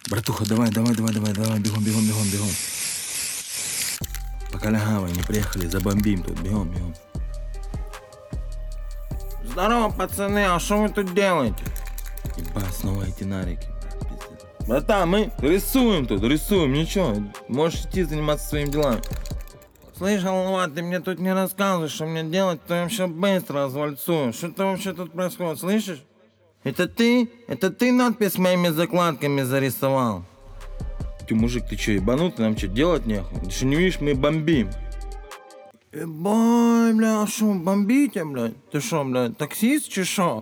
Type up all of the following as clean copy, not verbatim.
Братуха, давай, бегом. Пока лягавай, не приехали, забомбим тут, бегом. Здорово, пацаны, а что вы тут делаете? Ебать, снова эти нарики. Братан, мы рисуем, ничего, можешь идти заниматься своими делами. Слышь, голова, ты мне тут не рассказывай, что мне делать, то я вообще быстро развальцую. Что вообще тут происходит, слышишь? Это ты надпись моими закладками зарисовал? Ты, мужик, ты что, ебанутый? Нам что, делать нехуй? Ты что, не видишь, мы бомбим. Ебай, бля, а шо, бомбите, блядь? Ты шо, блядь, таксист, чи шо?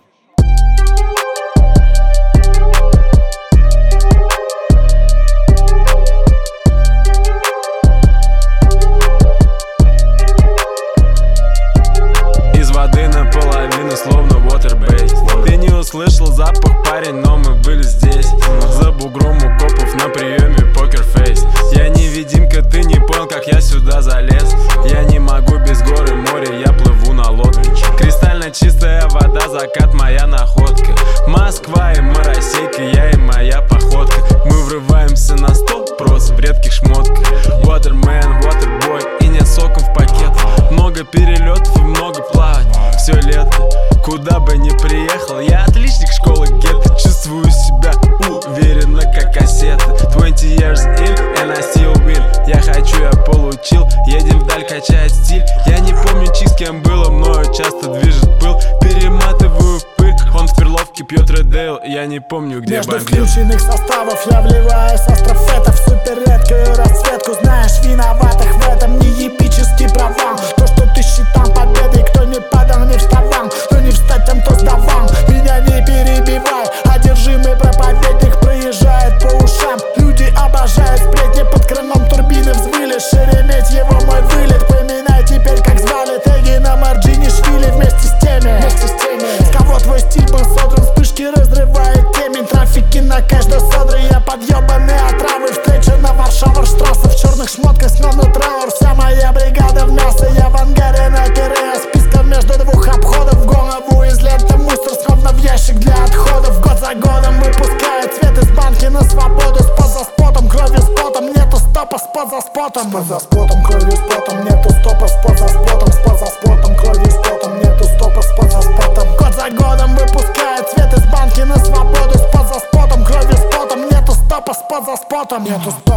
Из воды наполовину, словно waterbase. Ты не услышал запах, парень, но мы были здесь. За бугром у копов на приеме покерфейс. Я невидимка, ты не понял, как я сюда залез. Я не могу без горы и моря, я плыву на лодке. Кристально чистая вода, закат моя находка. Москва и мы Российка, я и моя походка. Мы врываемся на 100% в редких шмотках. Waterman, waterboy и нет соков в пакетах. Много перелетов и много плавать, все лето. Куда бы ни приехал, я отличник школы гетто. Чувствую себя уверенно, как кассета. 20 years in and I still win. Я хочу, я получил, едем вдаль, качает стиль. Я не помню, чьи с кем было, мною часто движет пыл. Перематываю пыль, он в Перловке пьет Red Ale. Я не помню, где между бомбил. включенных составов я вливаю с астрофетов супер редкую расцветку. Знаешь, виноватых в этом не эпический провал. То, что ты считал победой, кто не падал, не вставал. Кто не встать, тем, кто сдавал. Меня не перебивай, одержимый проповедник проезжает по ушам. Люди обожают сплетни, под крылом турбины взвыли. Шереметьево мой вылет, поминай теперь, как звали. Теги на Марджинишвили вместе с теми. С кого твой стиль был содран, вспышки разрывает темень. Трафики на каждой содры, я подъебанные отравы. Встреча на Варшаварштрассе, в черных шмотках смену траур. Вся моя бригада в мясо, я в ангаре на пире. Списком между двух обходов, в голову из ленты мусор, словно в ящик для отходов. Год за годом выпускают цвет из банки на свободу. Спот за спотом, кровью с потом, нету стопа, спот за спотом. Спот за спотом, кровью с потом, нету стопа, спот за спотом. Спот за спотом, кровью с потом, нету стопа, спот за спотом. Год за годом выпускают цвет из банки на свободу. Спот за спотом, кровью с потом, нету стопа, спот за спотом. Нету стопа.